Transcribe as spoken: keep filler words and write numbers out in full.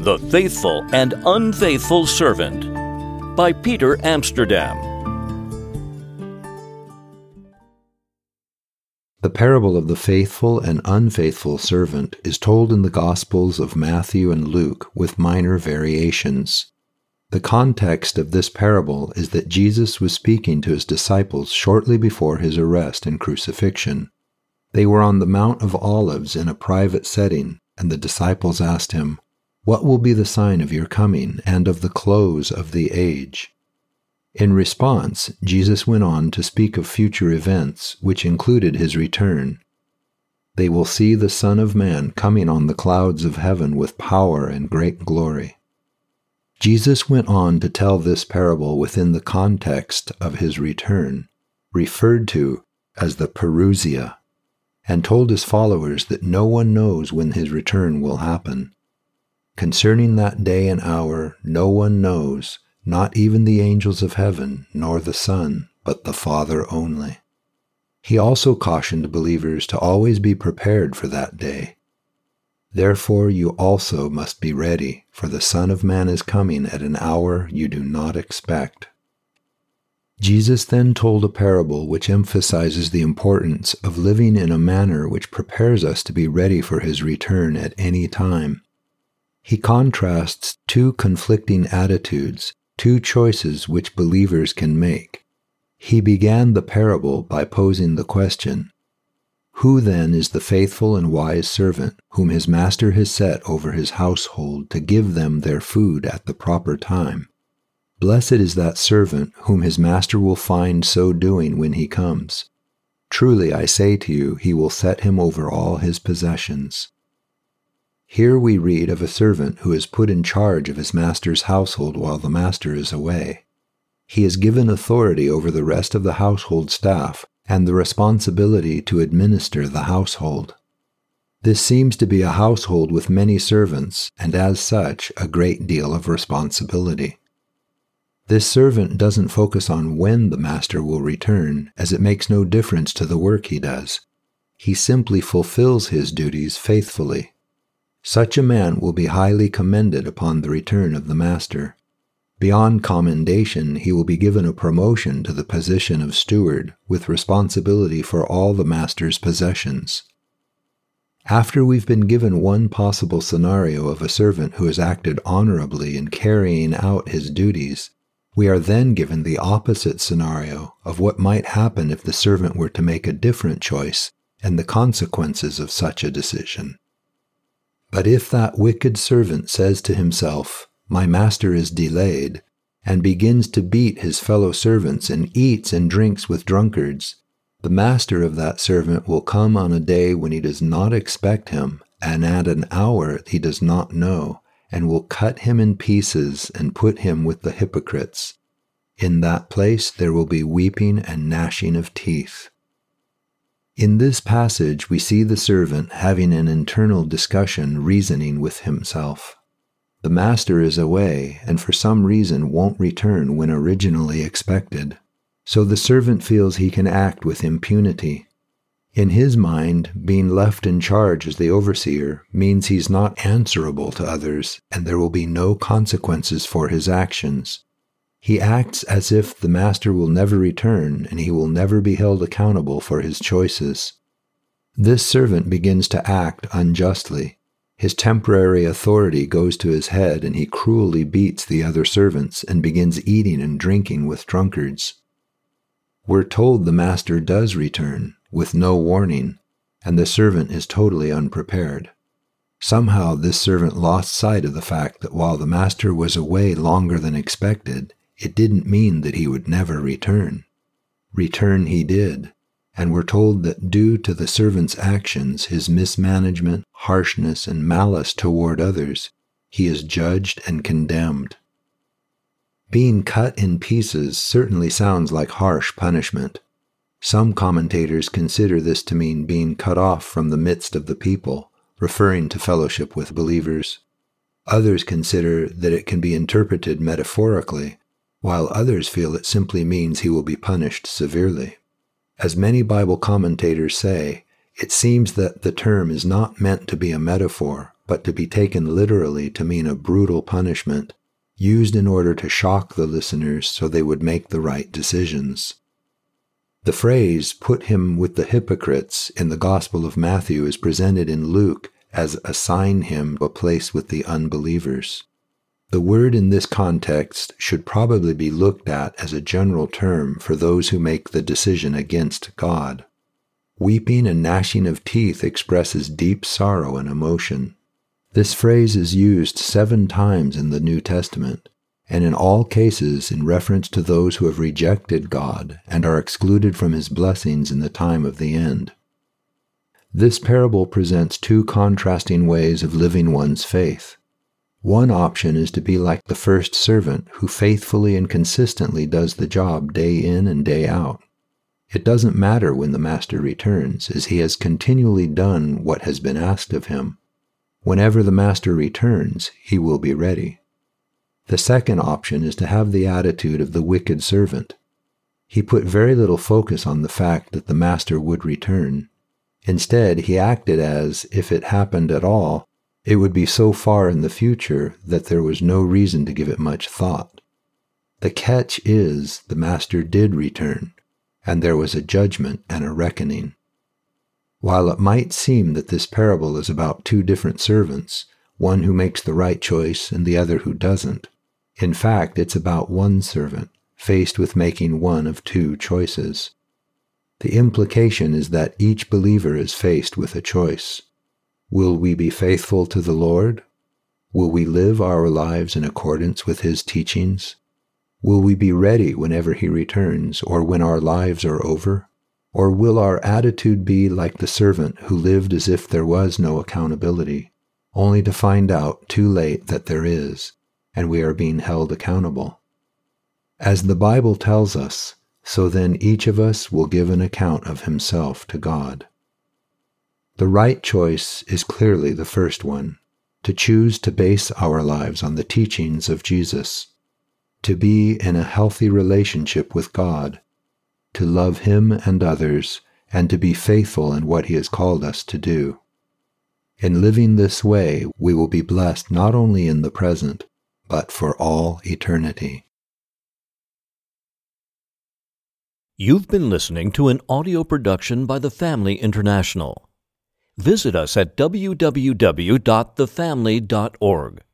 The Faithful and Unfaithful Servant by Peter Amsterdam. The parable of the faithful and unfaithful servant is told in the Gospels of Matthew and Luke with minor variations. The context of this parable is that Jesus was speaking to his disciples shortly before his arrest and crucifixion. They were on the Mount of Olives in a private setting, and the disciples asked him, "What will be the sign of your coming and of the close of the age?" In response, Jesus went on to speak of future events, which included his return. They will see the Son of Man coming on the clouds of heaven with power and great glory. Jesus went on to tell this parable within the context of his return, referred to as the parousia, and told his followers that no one knows when his return will happen. Concerning that day and hour, no one knows, not even the angels of heaven, nor the Son, but the Father only. He also cautioned believers to always be prepared for that day. Therefore you also must be ready, for the Son of Man is coming at an hour you do not expect. Jesus then told a parable which emphasizes the importance of living in a manner which prepares us to be ready for his return at any time. He contrasts two conflicting attitudes, two choices which believers can make. He began the parable by posing the question, "Who then is the faithful and wise servant whom his master has set over his household to give them their food at the proper time? Blessed is that servant whom his master will find so doing when he comes. Truly I say to you, he will set him over all his possessions." Here we read of a servant who is put in charge of his master's household while the master is away. He is given authority over the rest of the household staff and the responsibility to administer the household. This seems to be a household with many servants, and as such, a great deal of responsibility. This servant doesn't focus on when the master will return, as it makes no difference to the work he does. He simply fulfills his duties faithfully. Such a man will be highly commended upon the return of the master. Beyond commendation, he will be given a promotion to the position of steward, with responsibility for all the master's possessions. After we've been given one possible scenario of a servant who has acted honorably in carrying out his duties, we are then given the opposite scenario of what might happen if the servant were to make a different choice and the consequences of such a decision. But if that wicked servant says to himself, "My master is delayed," and begins to beat his fellow servants and eats and drinks with drunkards, the master of that servant will come on a day when he does not expect him, and at an hour he does not know, and will cut him in pieces and put him with the hypocrites. In that place there will be weeping and gnashing of teeth. In this passage, we see the servant having an internal discussion, reasoning with himself. The master is away, and for some reason won't return when originally expected. So the servant feels he can act with impunity. In his mind, being left in charge as the overseer means he's not answerable to others, and there will be no consequences for his actions. He acts as if the master will never return and he will never be held accountable for his choices. This servant begins to act unjustly. His temporary authority goes to his head and he cruelly beats the other servants and begins eating and drinking with drunkards. We're told the master does return, with no warning, and the servant is totally unprepared. Somehow this servant lost sight of the fact that while the master was away longer than expected, it didn't mean that he would never return. Return he did, and we're told that due to the servant's actions, his mismanagement, harshness, and malice toward others, he is judged and condemned. Being cut in pieces certainly sounds like harsh punishment. Some commentators consider this to mean being cut off from the midst of the people, referring to fellowship with believers. Others consider that it can be interpreted metaphorically, while others feel it simply means he will be punished severely. As many Bible commentators say, it seems that the term is not meant to be a metaphor, but to be taken literally to mean a brutal punishment, used in order to shock the listeners so they would make the right decisions. The phrase, "put him with the hypocrites," in the Gospel of Matthew is presented in Luke as "assign him a place with the unbelievers." The word in this context should probably be looked at as a general term for those who make the decision against God. Weeping and gnashing of teeth expresses deep sorrow and emotion. This phrase is used seven times in the New Testament, and in all cases in reference to those who have rejected God and are excluded from His blessings in the time of the end. This parable presents two contrasting ways of living one's faith. One option is to be like the first servant who faithfully and consistently does the job day in and day out. It doesn't matter when the master returns, as he has continually done what has been asked of him. Whenever the master returns, he will be ready. The second option is to have the attitude of the wicked servant. He put very little focus on the fact that the master would return. Instead, he acted as, if it happened at all, it would be so far in the future that there was no reason to give it much thought. The catch is, the master did return, and there was a judgment and a reckoning. While it might seem that this parable is about two different servants, one who makes the right choice and the other who doesn't, in fact, it's about one servant, faced with making one of two choices. The implication is that each believer is faced with a choice. Will we be faithful to the Lord? Will we live our lives in accordance with His teachings? Will we be ready whenever He returns or when our lives are over? Or will our attitude be like the servant who lived as if there was no accountability, only to find out too late that there is, and we are being held accountable? As the Bible tells us, so then each of us will give an account of himself to God. The right choice is clearly the first one, to choose to base our lives on the teachings of Jesus, to be in a healthy relationship with God, to love Him and others, and to be faithful in what He has called us to do. In living this way, we will be blessed not only in the present, but for all eternity. You've been listening to an audio production by The Family International. Visit us at w w w dot the family dot org.